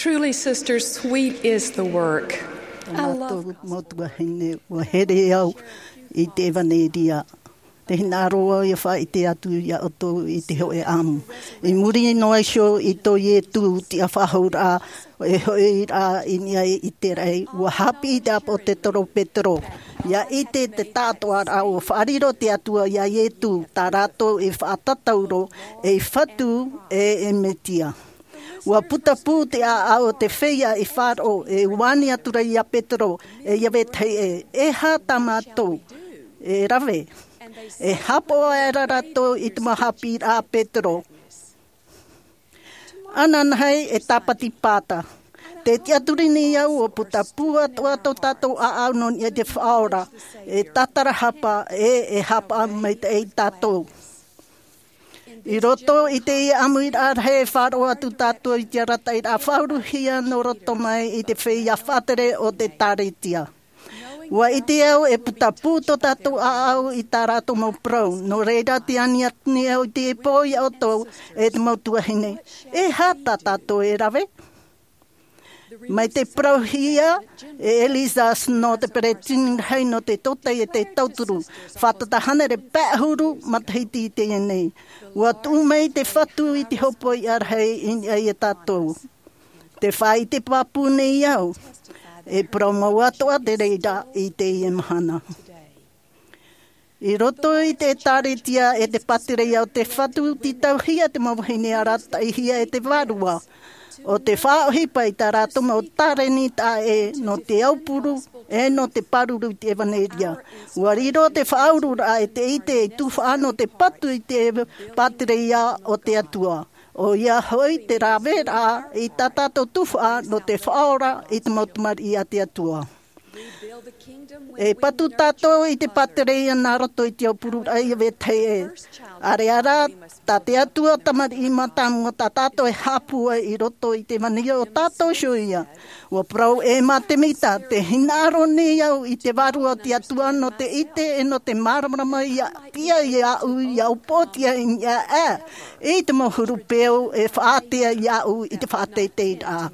Truly, sisters, sweet is the work. I love I te vanedia. Te hinaroa ia wha I te atu ia oto I te hoe amu. I muri noa sio I to ye tu ti a whahaura e hoi a inia I te rei. Ua hapi I te apo te toro petro. Ia I te tātoa a o whariro te atua ia ye tu tā rato e whaatatauro e whatu e metia. Ua puta pū te a ao te wheia I wharo e wani atura ia petro e iawe tei e ha tamatou e rave. E hapo e rarato I te mahapi a Petro. Ananhai e tapati pata. Te tiaturini iau o puta pua toa to tato a au non I te whaora. E tatara hapa e hapa mai te e tato. I roto I te ia amuir ar he wharo atu tato I te rata I a whauru hia no roto mai I te whia whatere o te taretia. Wa I te au e puta pūto tato a au I tā rato mau prau. No reira te ani atni au te e pōi au tau e te mau tuahine. E hata tato e rave. Mai te prau hia e Elisa no te peretini hei no te tota e te tauturu. Whatata hana re pēhuru matahiti I te ienei. Wa tū mei te whatu I te hopo I ar hei I e tatou. Te whai te papune I au. E promo atoa te reira I te ie mahana. I roto I te taretia e te patirei au te whatu ti tauhia te mawahine arata I hia e te warua. O te whaohipa I tā rato mau tareni tā e no te aupuru e no te paruru I te evaneria. Ua riro te whaurura e te ite e tuwha no te patu I te patirei o te atua. O ia hoi te rawera I tatato tuwha no te whaora I te mautumari I a te atua. E patu tato I te patereia nā roto I te aupuru ai e vetei e. Are ara, ta te atua tamari I matamu ta tato e hapua I roto I te mania o tato shoia. Ua prau e matemita, te hinaro ne au I te waru o te atua no te ite e no te maramama ia tia I au I au potia I ia e. I te mohuru peo e whaatea I au I te whaatei te a.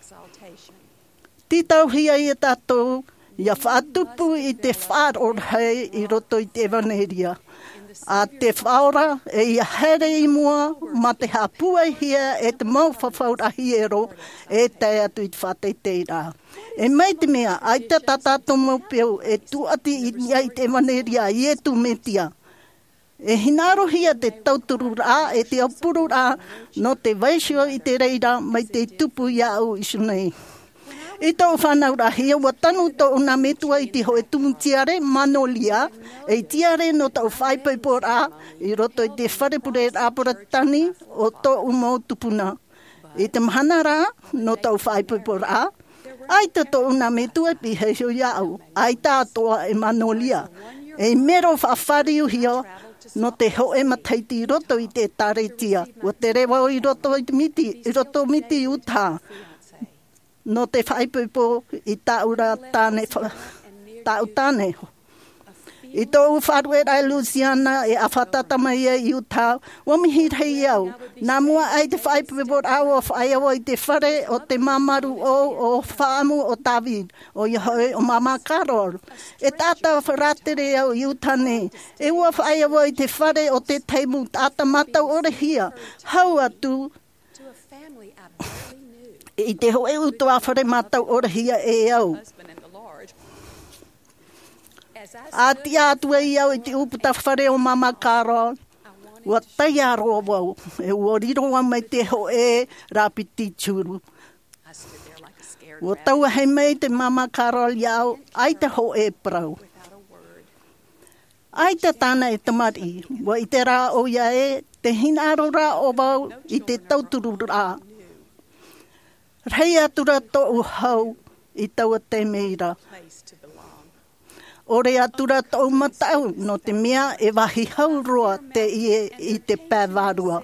Ti tauhia I tato, ia whaatupu I te whaaror hei I roto I te evaneria. A te whaora e ia here I mua ma te hapua hia e te mau whawhaura hiero e te atu I te whatei teira. E mai te mea, ai te tatato mau peo e tuati I te evaneria I e tu metia. E hinaro hia te tauturu rā e te apuru rā no te vaisio I te reira mai te tupu ia au isunei. I tau whanau rahia, wa tanu tau una metua I te hoe tumutiare manolia, e tiare no tau whaipai rā, I roto I te wharepure rāpura tani o tō umau tupuna. I te mahana rā, no tau whaipai rā, ai te tō una metua pi hei hio iau, ai tātoa e manolia, e mero whawhariu hio, no te hoe mataiti I roto I te taretia, o te rewa I roto I roto miti utā. No te whaipupo I taura tāne, tāu tāne. I tōu wharuera e Luciana e awhatata mai I utau, wamihi rei au. Nā mua ai te whaipupo au o whaiawa I te whare o te mamaru o whaamu o David, o Ihoe o Mama Karol. E tāta wharatere au I utane, e ua whaiawa I te whare o te teimu tāta matau orehia. Hau atu, I te hoe utu a whare matau orahia e au. A ti atua I au I te uputa whare o Mama Karol. Ua tai aro wau. E ua riroa mai te hoe rapiti churu. Ua taua hei mei te Mama Karol iau. Ai te hoe prau. Ai te tāna e tamari. Ua I te rā o ia e. Te hinaro rā o wau I te tauturu rā. Rei atura tōu hau I taua te meira. Ore atura tōu matau no te mea e wahi hau roa te ie I te pēwarua.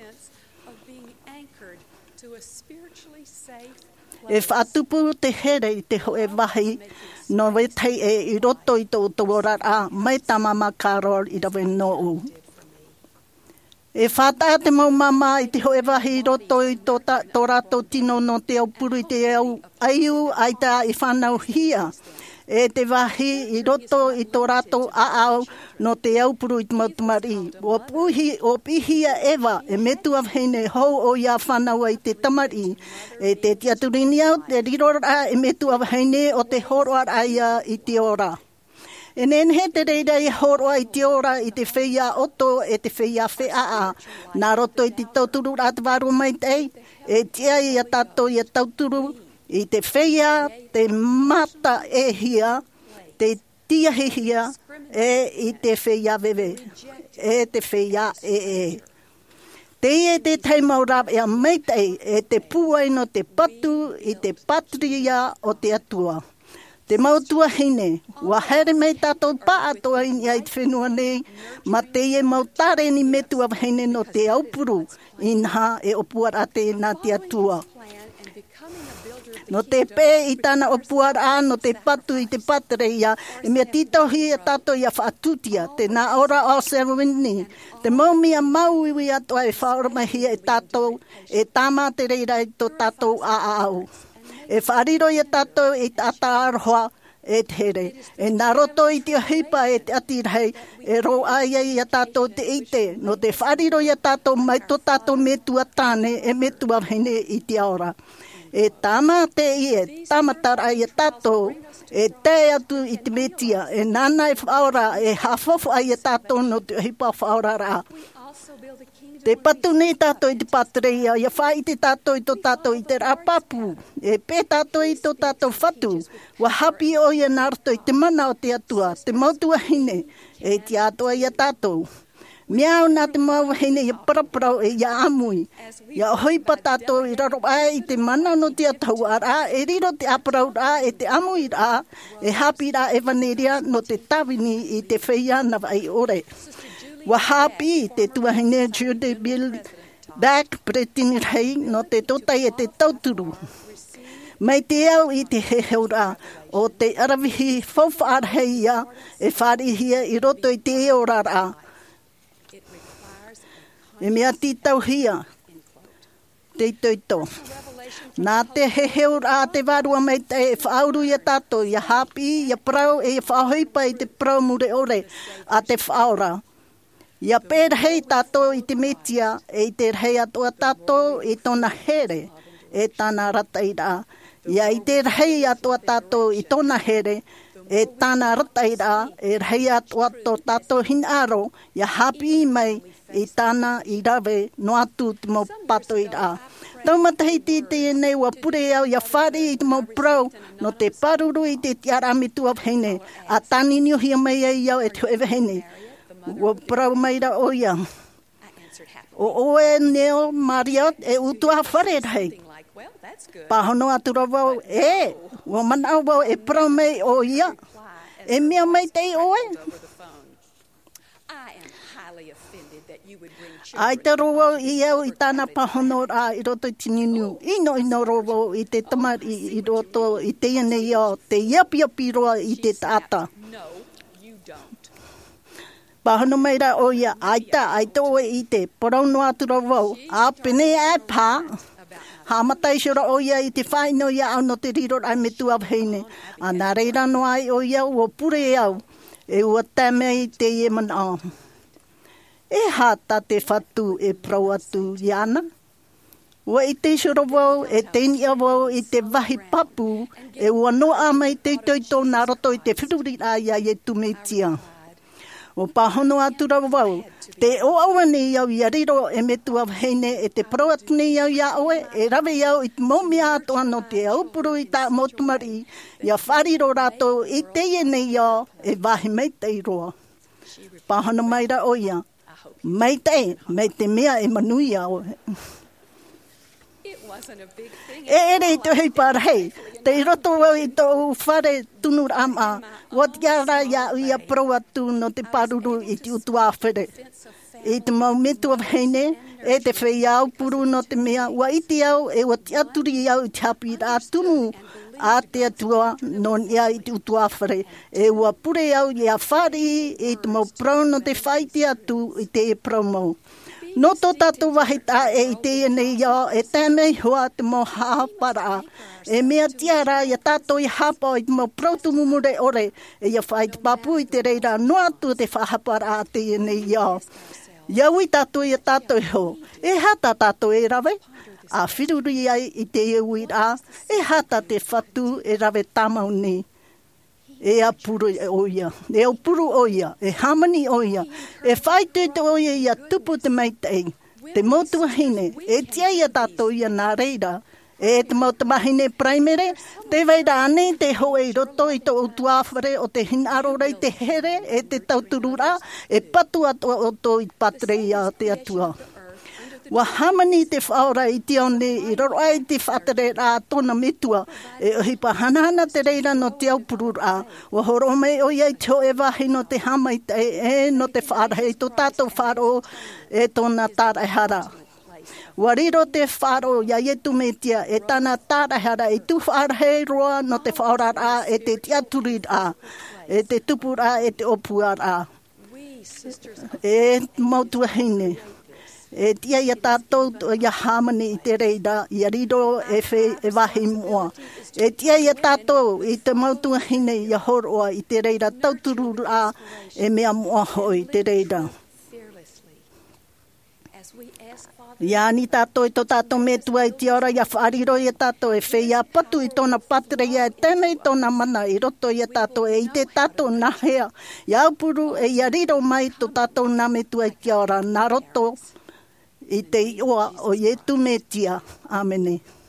E whatupu te here I te hoe wahi no wetei e I roto I tō tōra a mai ta Mama Karol I rawe no u. E whata te mau mama I te hoe wahi roto I tō rato tino no te au puru I te au aiu aita I whanau hia. E te wahi I roto I tō rato aau no te au puru I te mautamari. O pihia ewa e metu av hene hou o ia whanau I te tamari. E te tiaturini au te rirora e metu av hene o te horoa aia I te ora. E nenhe te reira I horoa I te ora I te whia oto e te whia whea. Nā roto I te tauturu rātawaru mai tei. E tia I a tato I a tauturu. I te whia, te mata e hia, te tia he hia, e I te whia wewe. E te whia e. Te e te teimaurap e a meitei e te puai no te patu I te patria o te atua. Te mautua hine, wa here mei tātou paa toa I ai te whenua nei, ma te e mautare ni metu av hine no te aupuru, inha e opuara te nā te atua. No te pē I tāna opuara no te patu I te patria, e mea titohi e tātou I a whaatutia, te nā ora o Serwini, te maumia mauiwi atoa e whaoramahi e tātou, e tāma te reira I tō tātou aau. E whariro I tātou I tāta aroha e te here. E nā roto I te hipa e te atirhei, e ro aia I tātou te ite. No te whariro I tātou mai tō tātou metua tāne e metua hene I te aora. E tāma te ie, tāmatara I tātou, e te atu I te metia. E nāna e whaora, e hawhofu ai tātou no te hipa whaora rā. Te patu nei tātou I te patreia, ia whai te tātou I tō tātou I te rapapu, e pē tātou I tō tātou whatu, wa hapi o ia nārto I te mana o te atua, te mautua hine, e te atua ia tātou. Miau nā te mau hine ia paraparau e ia amui, ia hoipa tātou I raro ai I te mana no te atau ara, e riro te aparau rā, e te amui rā, e hapi rā e vaneria no te tawini I te whia na vai ore. Wa hapi te tuahine Judy Bill back pretini rei no te totai e te tauturu. Mai te au I te heheura o te arawihi whawhaarheia e wharihia I roto I te eora rā. E mea titau hia, te toito. Nā te heheura te warua mai te e whauru ia tato, ia hapi, ia prau e whahoipa I te prau mure ore a te whaura. Ia pērhei tātou I te metia, e te rhei atua tātou I tōna here, e tāna rataira. Ia I te rhei atua tātou I tōna here, e tāna rataira, e rhei atua tō tātou hinaro, ia hapi mai I tāna I rawe no atu te mau pato I rā. Tau matahiti te nei wa pure au ia whare I te mau prau, no te paruru I te tiaramitu av hene, a tāni niuhia mai ai au e te hewe hene. Wa prau mai ra o ia. O oe neo Maria e utua whare rei. Pahono atura wau e, wa manau wau e prau mai o ia. E mea mai te oe. Ai te roa I au I tāna pahono rā I roto I tininu. Ino roa I te tamari I roto I te ianei o te iapi roa I te tāta. Pahono mai ra o ia aita oe I te porauno atura wau. A pene e pā. Ha matai shora o ia I te whaino ia au no te riro ai me tu av heine. A nā reira no ai o ia ua pure au. E ua tame I te ie mana. E hata te whatu e prau atu iana. Ua I te shora wau e teni a wau I te wahi papu. E ua noa mai te toito nā roto I te whiruri a ia e tumetia. O pahono atura wau, te o aua nei au ia riro e metu av heine e te proat nei au ia oe, e rawe au I te momia atoa no te aupuru I tā motumari, ia whariro rato I te ie nei au e wahi mei te iroa. Pahono mai ra o ia, mei te mea e manui au. E ere I te hei parhei, te roto wau I tō whare tunur ama, wat iara ia ia pro atu no te paruru I te utua where. E te mau metu av heine, e te whei au puru no te mea, ua iti au e wat aturi au I te hapi rā tunu a te atua non ia I te utua where. E ua pure au ia whari e te mau prau no te whaiti atu I te e prau mau. No to tatu wahita e te nei ia e tēmei hua te mo hapara. E mea tiara ia tato I hapa I mo protu mumure ore e ia whai te papu I te reira noa tu te whahapara te nei ia. Iau I tato ia tato ho. E hata tato e rawe. A whiruri ai I te iau I rā. E hata te whatu e rawe tamau ni. E apuru oia, e apuru oia, e hamani oia, e whaitu te oia ia tupu te meitei, te motua hine, e tia ia tato ia nā reira, e te mautamahine primere, te veira ane te hoe I roto I to utuawhare o te hinaro rei te here, e te tauturura, e patu ato o to I patre ia te atua. Wa hamani te whaora I te one I roro ai te whatere rā tona mitua e hipa hanahana te reira no te aupuru rā. Wa horo mei o iei te hoe wahi no te hamai te e no te whaarahei to tātou wharo e tona tārahara. Wa riro te wharo ia ietu metia e tana tārahara I tu whaarahei roa no te whaora rā e te tiaturi rā, e te tupu rā e te opua rā. E mautua hine. E tia ia tātou ia hamani I te reira, ia riro e whē e wahi mua. E tia ia tātou I te mautua hine ia horoa I te reira tauturu rā e mea mua hoi te reira. Ia ni tātou I to tātou me tua I te ora ia whaariro ia tātou e whē ia patu I tona patre ia e tēnei tona mana I roto ia tātou e I te tātou nahea. Ia upuru e ia riro mai to tātou nā me tua I te ora nā roto I te iwa o ietu me tia. Āmene.